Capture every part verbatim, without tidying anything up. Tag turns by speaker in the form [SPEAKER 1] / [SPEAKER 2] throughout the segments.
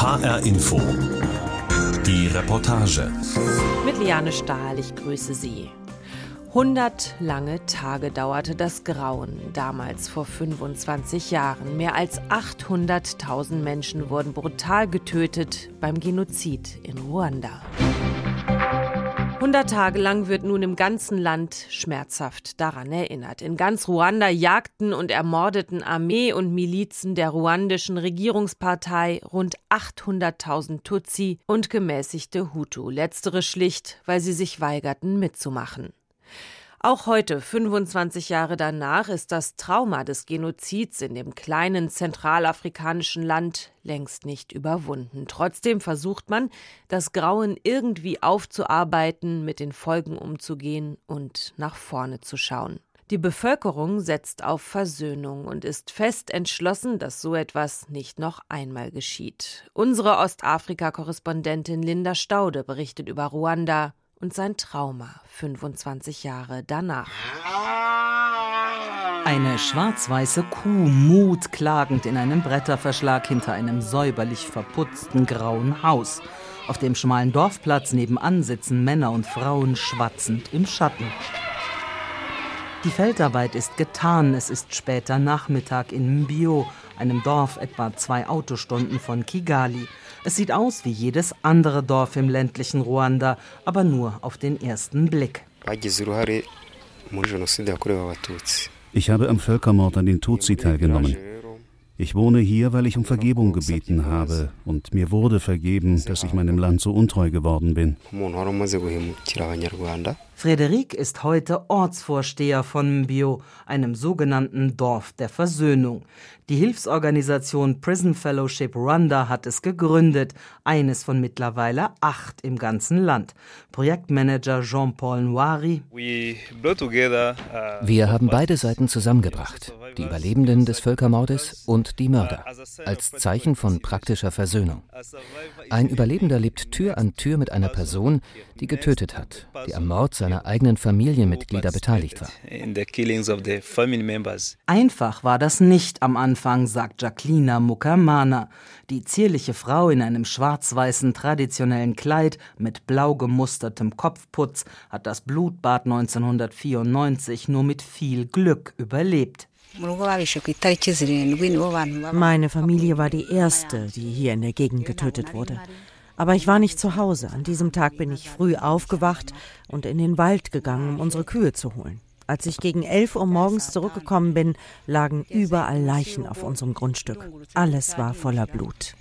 [SPEAKER 1] H R Info. Die Reportage.
[SPEAKER 2] Mit Liane Stahl, ich grüße Sie. hundert lange Tage dauerte das Grauen, damals vor fünfundzwanzig Jahren. Mehr als achthunderttausend Menschen wurden brutal getötet beim Genozid in Ruanda. hundert Tage lang wird nun im ganzen Land schmerzhaft daran erinnert. In ganz Ruanda jagten und ermordeten Armee und Milizen der ruandischen Regierungspartei rund achthunderttausend Tutsi und gemäßigte Hutu. Letztere schlicht, weil sie sich weigerten mitzumachen. Auch heute, fünfundzwanzig Jahre danach, ist das Trauma des Genozids in dem kleinen zentralafrikanischen Land längst nicht überwunden. Trotzdem versucht man, das Grauen irgendwie aufzuarbeiten, mit den Folgen umzugehen und nach vorne zu schauen. Die Bevölkerung setzt auf Versöhnung und ist fest entschlossen, dass so etwas nicht noch einmal geschieht. Unsere Ostafrika-Korrespondentin Linda Staude berichtet über Ruanda und sein Trauma fünfundzwanzig Jahre danach.
[SPEAKER 3] Eine schwarz-weiße Kuh mut klagend in einem Bretterverschlag hinter einem säuberlich verputzten grauen Haus. Auf dem schmalen Dorfplatz nebenan sitzen Männer und Frauen schwatzend im Schatten. Die Feldarbeit ist getan, es ist später Nachmittag in Mbio, einem Dorf etwa zwei Autostunden von Kigali. Es sieht aus wie jedes andere Dorf im ländlichen Ruanda, aber nur auf den ersten Blick.
[SPEAKER 4] Ich habe am Völkermord an den Tutsi teilgenommen. Ich wohne hier, weil ich um Vergebung gebeten habe, und mir wurde vergeben, dass ich meinem Land so untreu geworden bin.
[SPEAKER 3] Frederik ist heute Ortsvorsteher von Mbio, einem sogenannten Dorf der Versöhnung. Die Hilfsorganisation Prison Fellowship Rwanda hat es gegründet, eines von mittlerweile acht im ganzen Land. Projektmanager Jean-Paul Nwari:
[SPEAKER 5] Wir haben beide Seiten zusammengebracht, die Überlebenden des Völkermordes und die Mörder, als Zeichen von praktischer Versöhnung. Ein Überlebender lebt Tür an Tür mit einer Person, die getötet hat, die am Mord seiner eigenen Familienmitglieder beteiligt war.
[SPEAKER 3] Einfach war das nicht am Anfang, sagt Jacqueline Mukamana. Die zierliche Frau in einem schwarz-weißen traditionellen Kleid mit blau gemustertem Kopfputz hat das Blutbad neunzehnhundertvierundneunzig nur mit viel Glück überlebt.
[SPEAKER 6] Meine Familie war die erste, die hier in der Gegend getötet wurde. Aber ich war nicht zu Hause. An diesem Tag bin ich früh aufgewacht und in den Wald gegangen, um unsere Kühe zu holen. Als ich gegen elf Uhr morgens zurückgekommen bin, lagen überall Leichen auf unserem Grundstück. Alles war voller Blut.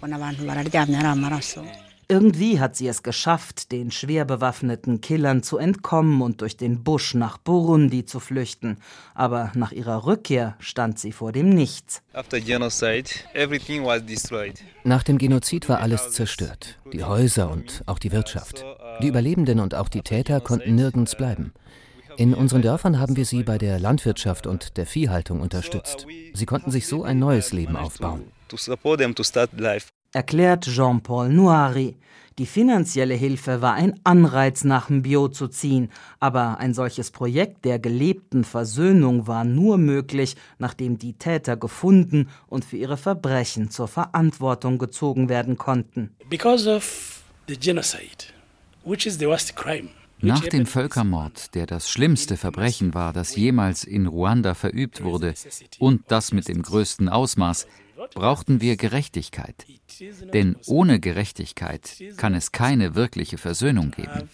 [SPEAKER 3] Irgendwie hat sie es geschafft, den schwer bewaffneten Killern zu entkommen und durch den Busch nach Burundi zu flüchten. Aber nach ihrer Rückkehr stand sie vor dem Nichts.
[SPEAKER 5] Nach dem Genozid war alles zerstört. Die Häuser und auch die Wirtschaft. Die Überlebenden und auch die Täter konnten nirgends bleiben. In unseren Dörfern haben wir sie bei der Landwirtschaft und der Viehhaltung unterstützt. Sie konnten sich so ein neues Leben aufbauen.
[SPEAKER 3] Erklärt Jean-Paul Nwari. Die finanzielle Hilfe war ein Anreiz, nach Mbio zu ziehen. Aber ein solches Projekt der gelebten Versöhnung war nur möglich, nachdem die Täter gefunden und für ihre Verbrechen zur Verantwortung gezogen werden konnten.
[SPEAKER 7] Nach dem Völkermord, der das schlimmste Verbrechen war, das jemals in Ruanda verübt wurde, und das mit dem größten Ausmaß, brauchten wir Gerechtigkeit. Denn ohne Gerechtigkeit kann es keine wirkliche Versöhnung geben.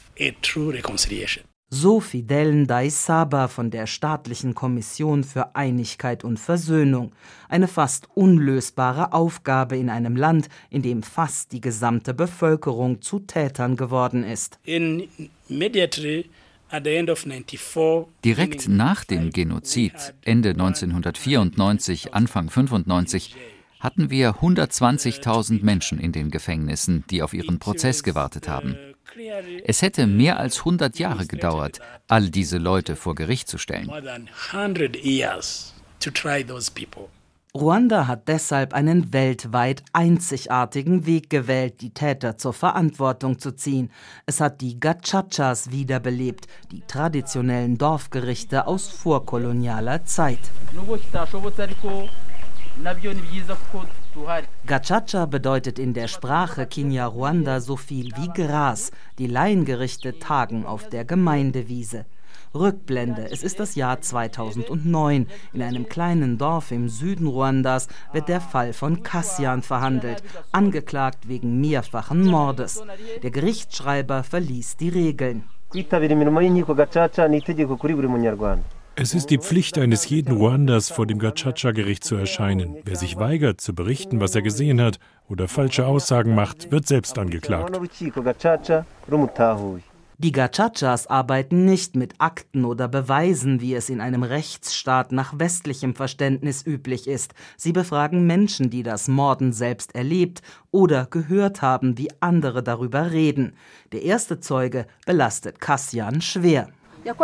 [SPEAKER 3] So Fidel Ndayisaba von der Staatlichen Kommission für Einigkeit und Versöhnung. Eine fast unlösbare Aufgabe in einem Land, in dem fast die gesamte Bevölkerung zu Tätern geworden ist.
[SPEAKER 7] Direkt nach dem Genozid, Ende neunzehnhundertvierundneunzig, Anfang fünfundneunzig, hatten wir hundertzwanzigtausend Menschen in den Gefängnissen, die auf ihren Prozess gewartet haben. Es hätte mehr als hundert Jahre gedauert, all diese Leute vor Gericht zu stellen.
[SPEAKER 3] Ruanda hat deshalb einen weltweit einzigartigen Weg gewählt, die Täter zur Verantwortung zu ziehen. Es hat die Gachachas wiederbelebt, die traditionellen Dorfgerichte aus vorkolonialer Zeit. Gacaca bedeutet in der Sprache Kinyarwanda so viel wie Gras. Die Laiengerichte tagen auf der Gemeindewiese. Rückblende, es ist das Jahr zweitausendneun. In einem kleinen Dorf im Süden Ruandas wird der Fall von Cassian verhandelt, angeklagt wegen mehrfachen Mordes. Der Gerichtsschreiber verließ die Regeln.
[SPEAKER 8] Es ist die Pflicht eines jeden Ruanders, vor dem Gacaca-Gericht zu erscheinen. Wer sich weigert, zu berichten, was er gesehen hat oder falsche Aussagen macht, wird selbst angeklagt.
[SPEAKER 3] Die Gacacas arbeiten nicht mit Akten oder Beweisen, wie es in einem Rechtsstaat nach westlichem Verständnis üblich ist. Sie befragen Menschen, die das Morden selbst erlebt oder gehört haben, wie andere darüber reden. Der erste Zeuge belastet Cassian schwer.
[SPEAKER 7] Er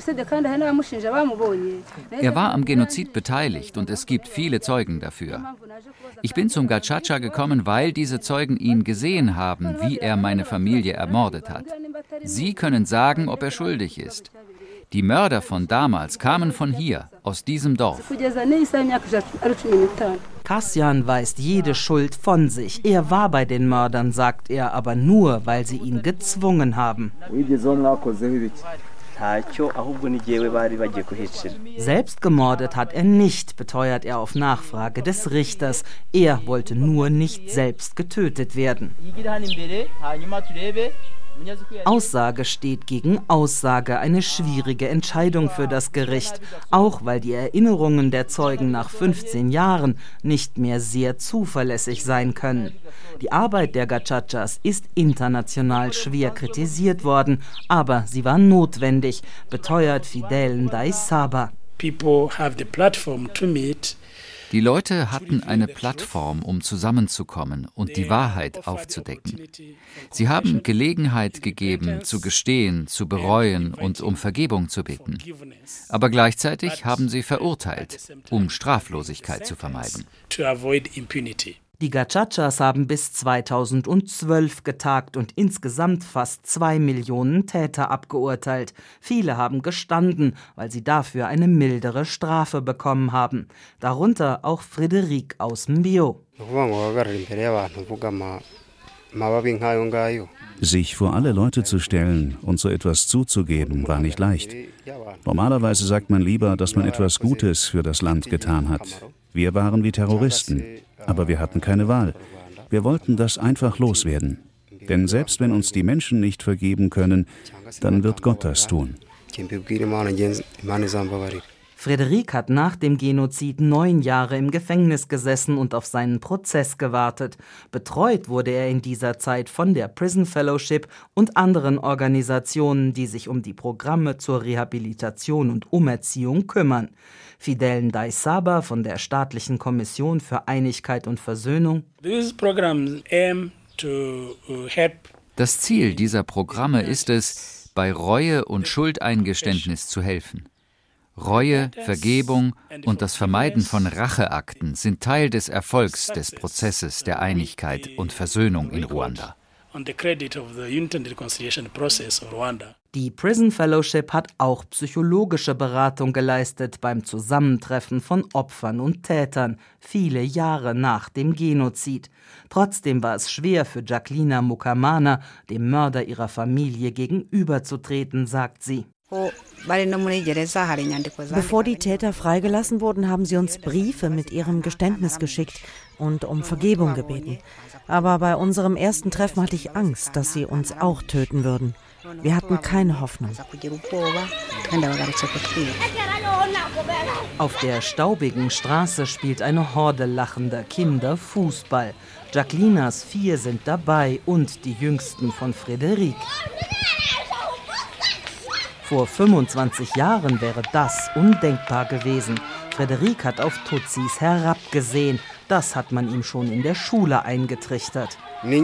[SPEAKER 7] war am Genozid beteiligt und es gibt viele Zeugen dafür. Ich bin zum Gacaca gekommen, weil diese Zeugen ihn gesehen haben, wie er meine Familie ermordet hat. Sie können sagen, ob er schuldig ist. Die Mörder von damals kamen von hier, aus diesem Dorf.
[SPEAKER 3] Cassian weist jede Schuld von sich. Er war bei den Mördern, sagt er, aber nur, weil sie ihn gezwungen haben. Selbst gemordet hat er nicht, beteuert er auf Nachfrage des Richters. Er wollte nur nicht selbst getötet werden. Aussage steht gegen Aussage, eine schwierige Entscheidung für das Gericht, auch weil die Erinnerungen der Zeugen nach fünfzehn Jahren nicht mehr sehr zuverlässig sein können. Die Arbeit der Gacacas ist international schwer kritisiert worden, aber sie war notwendig, beteuert Fidel Ndayisaba.
[SPEAKER 9] People have the platform to meet.
[SPEAKER 7] Die Leute hatten eine Plattform, um zusammenzukommen und die Wahrheit aufzudecken. Sie haben Gelegenheit gegeben, zu gestehen, zu bereuen und um Vergebung zu bitten. Aber gleichzeitig haben sie verurteilt, um Straflosigkeit zu vermeiden.
[SPEAKER 3] Die Gacacas haben bis zweitausendzwölf getagt und insgesamt fast zwei Millionen Täter abgeurteilt. Viele haben gestanden, weil sie dafür eine mildere Strafe bekommen haben. Darunter auch Frédéric aus Mbio.
[SPEAKER 4] Sich vor alle Leute zu stellen und so etwas zuzugeben, war nicht leicht. Normalerweise sagt man lieber, dass man etwas Gutes für das Land getan hat. Wir waren wie Terroristen. Aber wir hatten keine Wahl. Wir wollten das einfach loswerden. Denn selbst wenn uns die Menschen nicht vergeben können, dann wird Gott das tun.
[SPEAKER 3] Frédéric hat nach dem Genozid neun Jahre im Gefängnis gesessen und auf seinen Prozess gewartet. Betreut wurde er in dieser Zeit von der Prison Fellowship und anderen Organisationen, die sich um die Programme zur Rehabilitation und Umerziehung kümmern. Fidel Ndayisaba von der Staatlichen Kommission für Einigkeit und Versöhnung.
[SPEAKER 7] Das Ziel dieser Programme ist es, bei Reue und Schuldeingeständnis zu helfen. Reue, Vergebung und das Vermeiden von Racheakten sind Teil des Erfolgs des Prozesses der Einigkeit und Versöhnung in Ruanda.
[SPEAKER 3] Die Prison Fellowship hat auch psychologische Beratung geleistet beim Zusammentreffen von Opfern und Tätern, viele Jahre nach dem Genozid. Trotzdem war es schwer für Jacqueline Mukamana, dem Mörder ihrer Familie gegenüberzutreten, sagt sie.
[SPEAKER 6] Bevor die Täter freigelassen wurden, haben sie uns Briefe mit ihrem Geständnis geschickt und um Vergebung gebeten. Aber bei unserem ersten Treffen hatte ich Angst, dass sie uns auch töten würden. Wir hatten keine Hoffnung.
[SPEAKER 3] Auf der staubigen Straße spielt eine Horde lachender Kinder Fußball. Jacquelinas vier sind dabei und die jüngsten von Frédéric. Vor fünfundzwanzig Jahren wäre das undenkbar gewesen. Frédéric hat auf Tutsis herabgesehen. Das hat man ihm schon in der Schule eingetrichtert.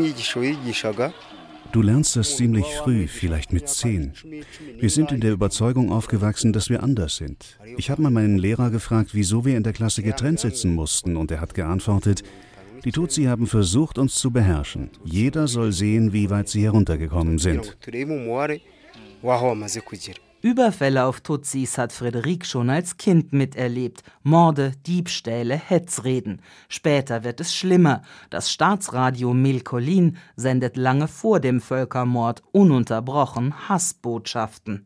[SPEAKER 4] Du lernst das ziemlich früh, vielleicht mit zehn. Wir sind in der Überzeugung aufgewachsen, dass wir anders sind. Ich habe mal meinen Lehrer gefragt, wieso wir in der Klasse getrennt sitzen mussten, und er hat geantwortet, die Tutsi haben versucht, uns zu beherrschen. Jeder soll sehen, wie weit sie heruntergekommen sind.
[SPEAKER 3] Überfälle auf Tutsis hat Frédéric schon als Kind miterlebt. Morde, Diebstähle, Hetzreden. Später wird es schlimmer. Das Staatsradio Mille Collines sendet lange vor dem Völkermord ununterbrochen Hassbotschaften.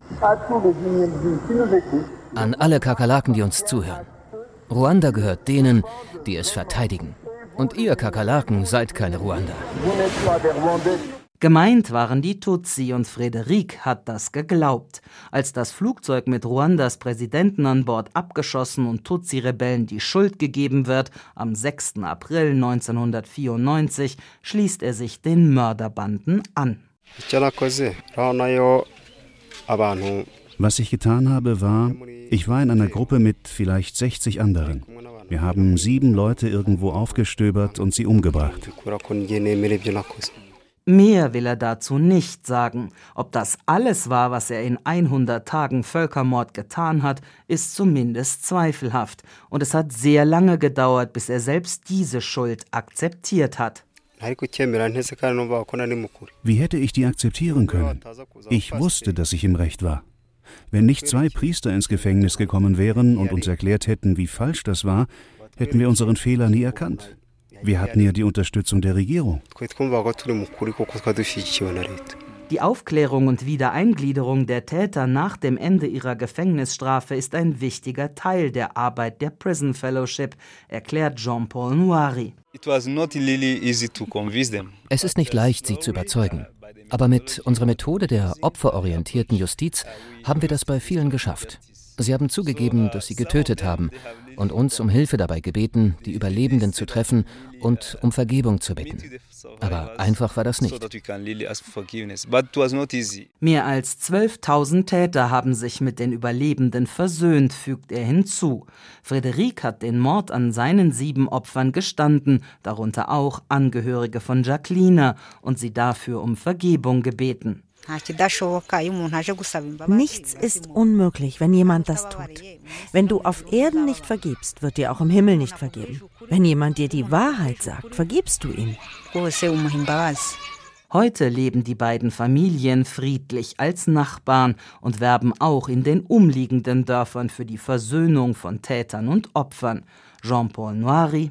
[SPEAKER 5] An alle Kakerlaken, die uns zuhören. Ruanda gehört denen, die es verteidigen. Und ihr Kakerlaken seid keine Ruander.
[SPEAKER 3] Gemeint waren die Tutsi und Frédéric hat das geglaubt. Als das Flugzeug mit Ruandas Präsidenten an Bord abgeschossen und Tutsi-Rebellen die Schuld gegeben wird, am sechsten April neunzehnhundertvierundneunzig, schließt er sich den Mörderbanden an.
[SPEAKER 4] Was ich getan habe, war, ich war in einer Gruppe mit vielleicht sechzig anderen. Wir haben sieben Leute irgendwo aufgestöbert und sie umgebracht.
[SPEAKER 3] Mehr will er dazu nicht sagen. Ob das alles war, was er in hundert Tagen Völkermord getan hat, ist zumindest zweifelhaft. Und es hat sehr lange gedauert, bis er selbst diese Schuld akzeptiert hat.
[SPEAKER 4] Wie hätte ich die akzeptieren können? Ich wusste, dass ich im Recht war. Wenn nicht zwei Priester ins Gefängnis gekommen wären und uns erklärt hätten, wie falsch das war, hätten wir unseren Fehler nie erkannt. Wir hatten ja die Unterstützung der Regierung.
[SPEAKER 3] Die Aufklärung und Wiedereingliederung der Täter nach dem Ende ihrer Gefängnisstrafe ist ein wichtiger Teil der Arbeit der Prison Fellowship, erklärt Jean-Paul Nouari.
[SPEAKER 5] Es ist nicht leicht, sie zu überzeugen. Aber mit unserer Methode der opferorientierten Justiz haben wir das bei vielen geschafft. Sie haben zugegeben, dass sie getötet haben und uns um Hilfe dabei gebeten, die Überlebenden zu treffen und um Vergebung zu bitten. Aber einfach war das nicht.
[SPEAKER 3] Mehr als zwölftausend Täter haben sich mit den Überlebenden versöhnt, fügt er hinzu. Frédéric hat den Mord an seinen sieben Opfern gestanden, darunter auch Angehörige von Jacqueline, und sie dafür um Vergebung gebeten.
[SPEAKER 6] Nichts ist unmöglich, wenn jemand das tut. Wenn du auf Erden nicht vergibst, wird dir auch im Himmel nicht vergeben. Wenn jemand dir die Wahrheit sagt, vergibst du ihm.
[SPEAKER 3] Heute leben die beiden Familien friedlich als Nachbarn und werben auch in den umliegenden Dörfern für die Versöhnung von Tätern und Opfern. Jean-Paul Nouari.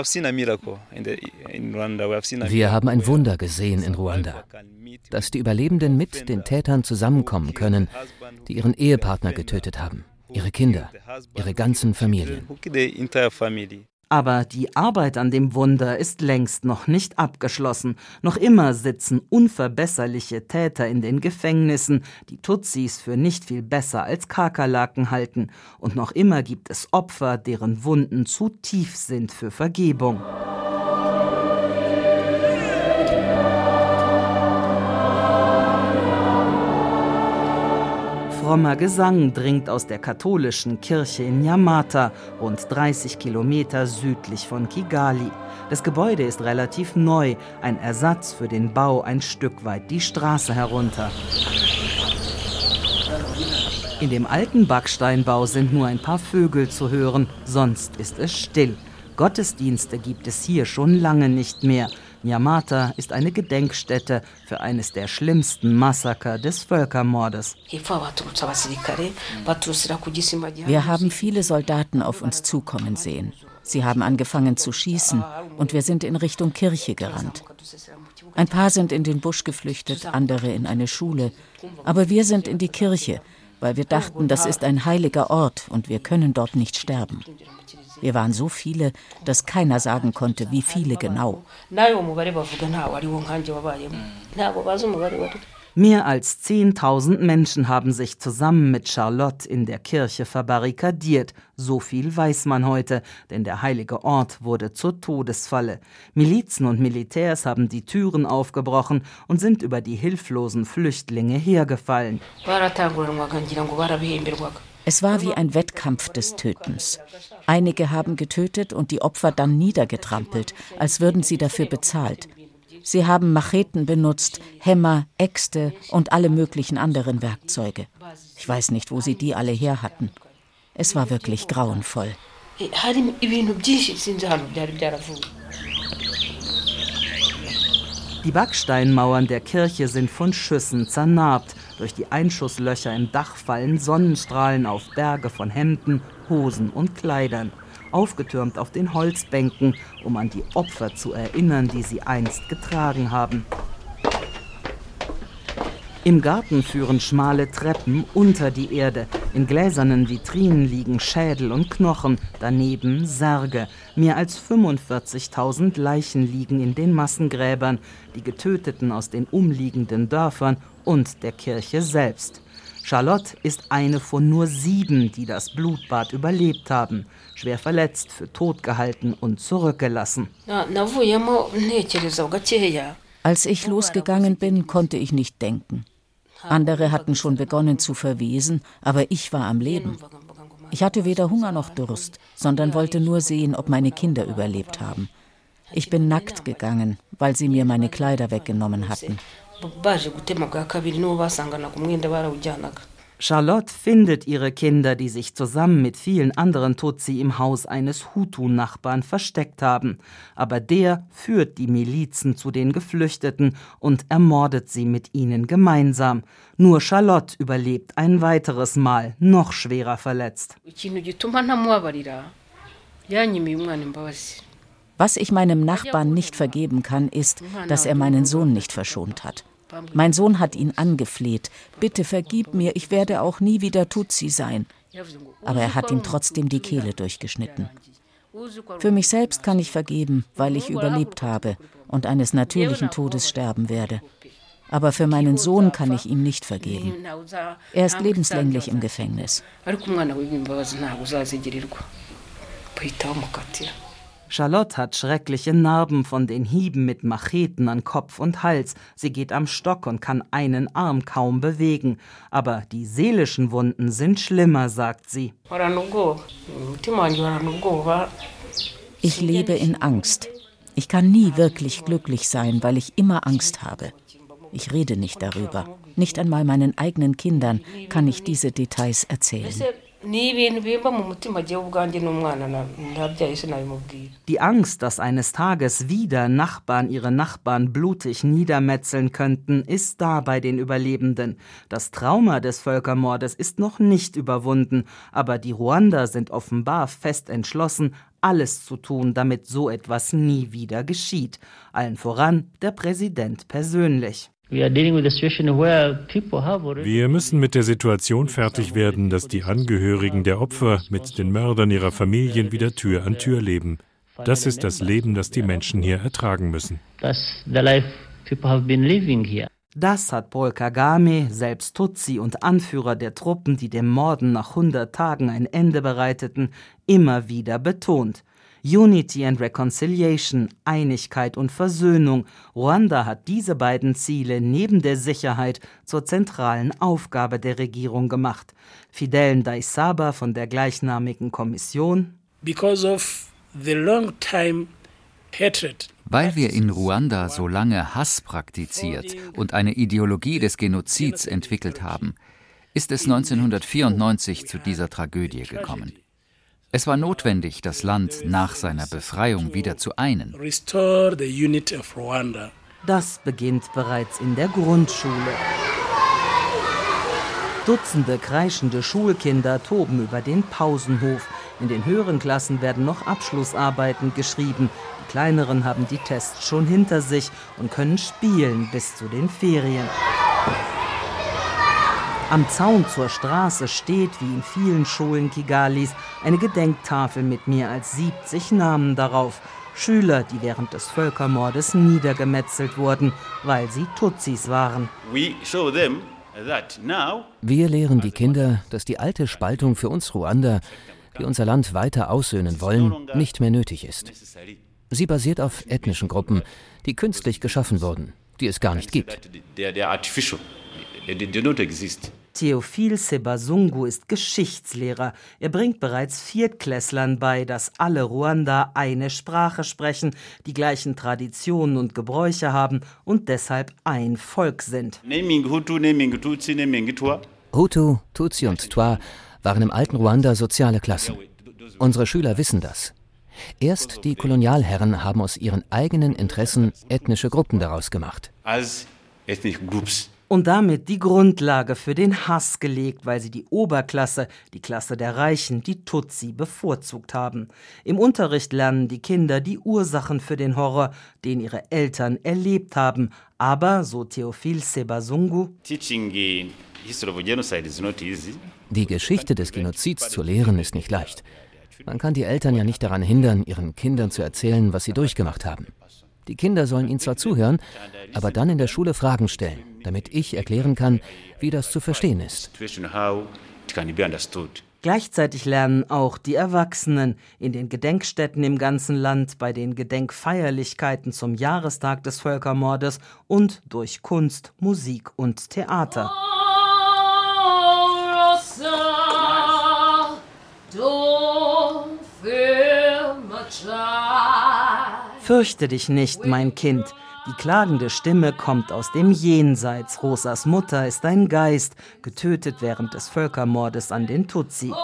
[SPEAKER 5] Wir haben ein Wunder gesehen in Ruanda, dass die Überlebenden mit den Tätern zusammenkommen können, die ihren Ehepartner getötet haben, ihre Kinder, ihre ganzen Familien.
[SPEAKER 3] Aber die Arbeit an dem Wunder ist längst noch nicht abgeschlossen. Noch immer sitzen unverbesserliche Täter in den Gefängnissen, die Tutsis für nicht viel besser als Kakerlaken halten. Und noch immer gibt es Opfer, deren Wunden zu tief sind für Vergebung. Frommer Gesang dringt aus der katholischen Kirche in Nyamata, rund dreißig Kilometer südlich von Kigali. Das Gebäude ist relativ neu, ein Ersatz für den Bau ein Stück weit die Straße herunter. In dem alten Backsteinbau sind nur ein paar Vögel zu hören, sonst ist es still. Gottesdienste gibt es hier schon lange nicht mehr. Nyamata ist eine Gedenkstätte für eines der schlimmsten Massaker des Völkermordes.
[SPEAKER 10] Wir haben viele Soldaten auf uns zukommen sehen. Sie haben angefangen zu schießen und wir sind in Richtung Kirche gerannt. Ein paar sind in den Busch geflüchtet, andere in eine Schule. Aber wir sind in die Kirche, weil wir dachten, das ist ein heiliger Ort und wir können dort nicht sterben. Wir waren so viele, dass keiner sagen konnte, wie viele genau.
[SPEAKER 3] Mehr als zehntausend Menschen haben sich zusammen mit Charlotte in der Kirche verbarrikadiert. So viel weiß man heute, denn der heilige Ort wurde zur Todesfalle. Milizen und Militärs haben die Türen aufgebrochen und sind über die hilflosen Flüchtlinge hergefallen.
[SPEAKER 10] Es war wie ein Wettkampf des Tötens. Einige haben getötet und die Opfer dann niedergetrampelt, als würden sie dafür bezahlt. Sie haben Macheten benutzt, Hämmer, Äxte und alle möglichen anderen Werkzeuge. Ich weiß nicht, wo sie die alle her hatten. Es war wirklich grauenvoll.
[SPEAKER 3] Die Backsteinmauern der Kirche sind von Schüssen zernarbt. Durch die Einschusslöcher im Dach fallen Sonnenstrahlen auf Berge von Hemden, Hosen und Kleidern, aufgetürmt auf den Holzbänken, um an die Opfer zu erinnern, die sie einst getragen haben. Im Garten führen schmale Treppen unter die Erde. In gläsernen Vitrinen liegen Schädel und Knochen, daneben Särge. Mehr als fünfundvierzigtausend Leichen liegen in den Massengräbern, die Getöteten aus den umliegenden Dörfern und der Kirche selbst. Charlotte ist eine von nur sieben, die das Blutbad überlebt haben. Schwer verletzt, für tot gehalten und zurückgelassen.
[SPEAKER 10] Als ich losgegangen bin, konnte ich nicht denken. Andere hatten schon begonnen zu verwesen, aber ich war am Leben. Ich hatte weder Hunger noch Durst, sondern wollte nur sehen, ob meine Kinder überlebt haben. Ich bin nackt gegangen, weil sie mir meine Kleider weggenommen hatten.
[SPEAKER 3] Charlotte findet ihre Kinder, die sich zusammen mit vielen anderen Tutsi im Haus eines Hutu-Nachbarn versteckt haben. Aber der führt die Milizen zu den Geflüchteten und ermordet sie mit ihnen gemeinsam. Nur Charlotte überlebt ein weiteres Mal, noch schwerer verletzt.
[SPEAKER 10] Was ich meinem Nachbarn nicht vergeben kann, ist, dass er meinen Sohn nicht verschont hat. Mein Sohn hat ihn angefleht. Bitte vergib mir, ich werde auch nie wieder Tutsi sein. Aber er hat ihm trotzdem die Kehle durchgeschnitten. Für mich selbst kann ich vergeben, weil ich überlebt habe und eines natürlichen Todes sterben werde. Aber für meinen Sohn kann ich ihm nicht vergeben. Er ist lebenslänglich im Gefängnis.
[SPEAKER 3] Charlotte hat schreckliche Narben von den Hieben mit Macheten an Kopf und Hals. Sie geht am Stock und kann einen Arm kaum bewegen. Aber die seelischen Wunden sind schlimmer, sagt sie.
[SPEAKER 10] Ich lebe in Angst. Ich kann nie wirklich glücklich sein, weil ich immer Angst habe. Ich rede nicht darüber. Nicht einmal meinen eigenen Kindern kann ich diese Details erzählen.
[SPEAKER 3] Die Angst, dass eines Tages wieder Nachbarn ihre Nachbarn blutig niedermetzeln könnten, ist da bei den Überlebenden. Das Trauma des Völkermordes ist noch nicht überwunden, aber die Ruander sind offenbar fest entschlossen, alles zu tun, damit so etwas nie wieder geschieht. Allen voran der Präsident persönlich.
[SPEAKER 8] Wir müssen mit der Situation fertig werden, dass die Angehörigen der Opfer mit den Mördern ihrer Familien wieder Tür an Tür leben. Das ist das Leben, das die Menschen hier ertragen müssen.
[SPEAKER 3] Das hat Paul Kagame, selbst Tutsi und Anführer der Truppen, die dem Morden nach hundert Tagen ein Ende bereiteten, immer wieder betont. Unity and Reconciliation, Einigkeit und Versöhnung. Ruanda hat diese beiden Ziele neben der Sicherheit zur zentralen Aufgabe der Regierung gemacht. Fidel Ndayisaba von der gleichnamigen Kommission.
[SPEAKER 9] Because of the long time hatred.
[SPEAKER 7] Weil wir in Ruanda so lange Hass praktiziert und eine Ideologie des Genozids entwickelt haben, ist es neunzehnhundertvierundneunzig zu dieser Tragödie gekommen. Es war notwendig, das Land nach seiner Befreiung wieder zu einen.
[SPEAKER 3] Das beginnt bereits in der Grundschule. Dutzende kreischende Schulkinder toben über den Pausenhof. In den höheren Klassen werden noch Abschlussarbeiten geschrieben. Die kleineren haben die Tests schon hinter sich und können spielen bis zu den Ferien. Am Zaun zur Straße steht, wie in vielen Schulen Kigalis, eine Gedenktafel mit mehr als siebzig Namen darauf. Schüler, die während des Völkermordes niedergemetzelt wurden, weil sie Tutsis waren.
[SPEAKER 5] Wir lehren die Kinder, dass die alte Spaltung für uns Ruander, die unser Land weiter aussöhnen wollen, nicht mehr nötig ist. Sie basiert auf ethnischen Gruppen, die künstlich geschaffen wurden, die es gar nicht gibt.
[SPEAKER 3] Theophile Sebazungu ist Geschichtslehrer. Er bringt bereits Viertklässlern bei, dass alle Ruander eine Sprache sprechen, die gleichen Traditionen und Gebräuche haben und deshalb ein Volk sind.
[SPEAKER 5] Hutu, Tutsi und Twa waren im alten Ruanda soziale Klassen. Unsere Schüler wissen das. Erst die Kolonialherren haben aus ihren eigenen Interessen ethnische Gruppen daraus gemacht.
[SPEAKER 3] Und damit die Grundlage für den Hass gelegt, weil sie die Oberklasse, die Klasse der Reichen, die Tutsi bevorzugt haben. Im Unterricht lernen die Kinder die Ursachen für den Horror, den ihre Eltern erlebt haben. Aber, so Theophile Sebazungu,
[SPEAKER 5] die Geschichte des Genozids zu lehren ist nicht leicht. Man kann die Eltern ja nicht daran hindern, ihren Kindern zu erzählen, was sie durchgemacht haben. Die Kinder sollen ihnen zwar zuhören, aber dann in der Schule Fragen stellen, damit ich erklären kann, wie das zu verstehen ist.
[SPEAKER 3] Gleichzeitig lernen auch die Erwachsenen in den Gedenkstätten im ganzen Land, bei den Gedenkfeierlichkeiten zum Jahrestag des Völkermordes und durch Kunst, Musik und Theater. Fürchte dich nicht, mein Kind. Die klagende Stimme kommt aus dem Jenseits. Rosas Mutter ist ein Geist, getötet während des Völkermordes an den Tutsi.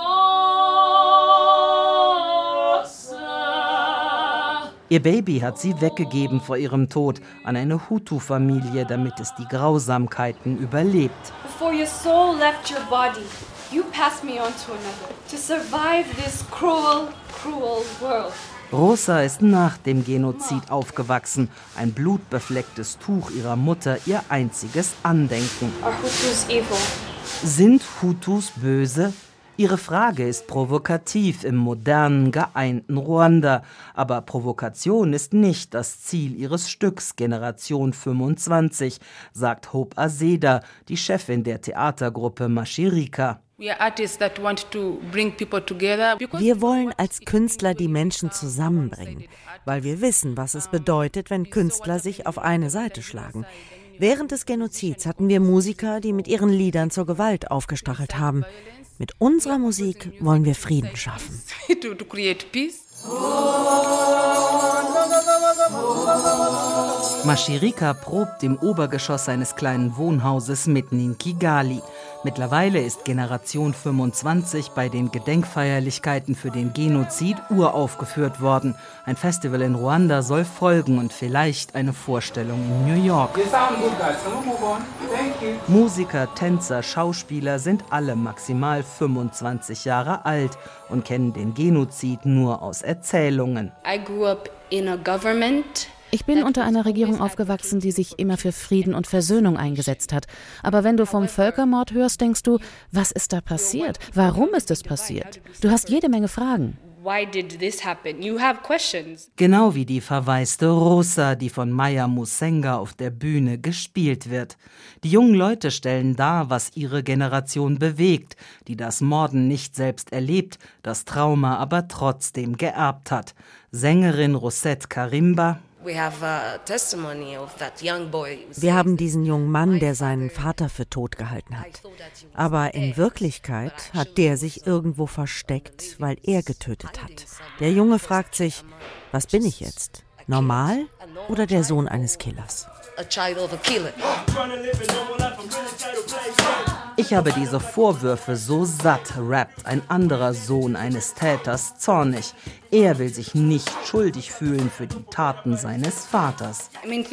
[SPEAKER 3] Ihr Baby hat sie weggegeben vor ihrem Tod an eine Hutu-Familie, damit es die Grausamkeiten überlebt.
[SPEAKER 11] Before your soul left your body, you passed me on to another, to survive this cruel, cruel world.
[SPEAKER 3] Rosa ist nach dem Genozid aufgewachsen. Ein blutbeflecktes Tuch ihrer Mutter, ihr einziges Andenken.
[SPEAKER 11] Are Hutus evil?
[SPEAKER 3] Sind Hutus böse? Ihre Frage ist provokativ im modernen, geeinten Ruanda. Aber Provokation ist nicht das Ziel ihres Stücks Generation fünfundzwanzig, sagt Hope Azeda, die Chefin der Theatergruppe Mashirika.
[SPEAKER 6] Wir wollen als Künstler die Menschen zusammenbringen, weil wir wissen, was es bedeutet, wenn Künstler sich auf eine Seite schlagen. Während des Genozids hatten wir Musiker, die mit ihren Liedern zur Gewalt aufgestachelt haben. Mit unserer Musik wollen wir Frieden schaffen.
[SPEAKER 3] Mashirika probt im Obergeschoss seines kleinen Wohnhauses mitten in Kigali. Mittlerweile ist Generation fünfundzwanzig bei den Gedenkfeierlichkeiten für den Genozid uraufgeführt worden. Ein Festival in Ruanda soll folgen und vielleicht eine Vorstellung in New York. Musiker, Tänzer, Schauspieler sind alle maximal fünfundzwanzig Jahre alt und kennen den Genozid nur aus Erzählungen.
[SPEAKER 11] I grew up in a government.
[SPEAKER 12] Ich bin unter einer Regierung aufgewachsen, die sich immer für Frieden und Versöhnung eingesetzt hat. Aber wenn du vom Völkermord hörst, denkst du, was ist da passiert? Warum ist es passiert? Du hast jede Menge Fragen.
[SPEAKER 11] Why did this happen? You have questions.
[SPEAKER 3] Genau wie die verwaiste Rosa, die von Maya Musenga auf der Bühne gespielt wird. Die jungen Leute stellen dar, was ihre Generation bewegt, die das Morden nicht selbst erlebt, das Trauma aber trotzdem geerbt hat. Sängerin Rosette Karimba:
[SPEAKER 6] Wir haben diesen jungen Mann, der seinen Vater für tot gehalten hat. Aber in Wirklichkeit hat der sich irgendwo versteckt, weil er getötet hat. Der Junge fragt sich, was bin ich jetzt? Normal oder der Sohn eines Killers?
[SPEAKER 3] Ich habe diese Vorwürfe so satt, rappt ein anderer Sohn eines Täters zornig. Er will sich nicht schuldig fühlen für die Taten seines Vaters.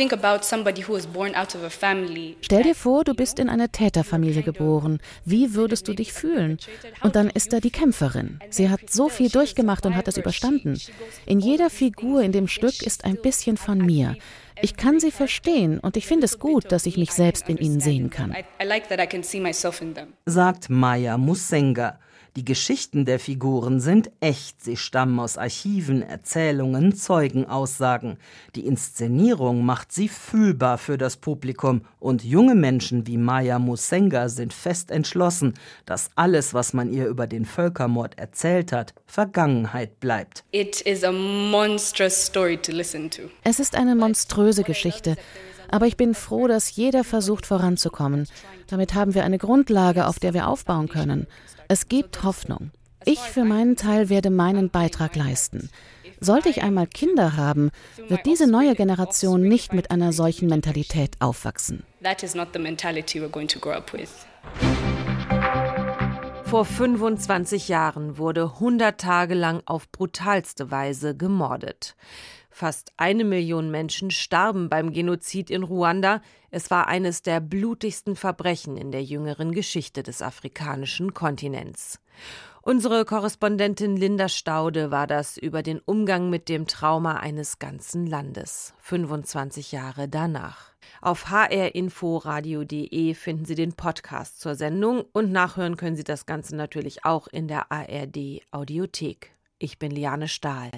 [SPEAKER 12] Stell dir vor, du bist in eine Täterfamilie geboren. Wie würdest du dich fühlen? Und dann ist da die Kämpferin. Sie hat so viel durchgemacht und hat es überstanden. In jeder Figur in dem Stück ist ein bisschen von mir. Ich kann sie verstehen und ich finde es gut, dass ich mich selbst in ihnen sehen kann.
[SPEAKER 3] Sagt Maya Musenga. Die Geschichten der Figuren sind echt. Sie stammen aus Archiven, Erzählungen, Zeugenaussagen. Die Inszenierung macht sie fühlbar für das Publikum. Und junge Menschen wie Maya Musenga sind fest entschlossen, dass alles, was man ihr über den Völkermord erzählt hat, Vergangenheit bleibt.
[SPEAKER 11] It is a monstrous story to listen to.
[SPEAKER 12] Es ist eine monströse Geschichte. Aber ich bin froh, dass jeder versucht, voranzukommen. Damit haben wir eine Grundlage, auf der wir aufbauen können. Es gibt Hoffnung. Ich für meinen Teil werde meinen Beitrag leisten. Sollte ich einmal Kinder haben, wird diese neue Generation nicht mit einer solchen Mentalität aufwachsen.
[SPEAKER 11] That is not the mentality we're going to grow up with.
[SPEAKER 2] Vor fünfundzwanzig Jahren wurde hundert Tage lang auf brutalste Weise gemordet. Fast eine Million Menschen starben beim Genozid in Ruanda. Es war eines der blutigsten Verbrechen in der jüngeren Geschichte des afrikanischen Kontinents. Unsere Korrespondentin Linda Staude war das über den Umgang mit dem Trauma eines ganzen Landes, fünfundzwanzig Jahre danach. Auf h r info radio punkt de finden Sie den Podcast zur Sendung und nachhören können Sie das Ganze natürlich auch in der A R D Audiothek. Ich bin Liane Stahl.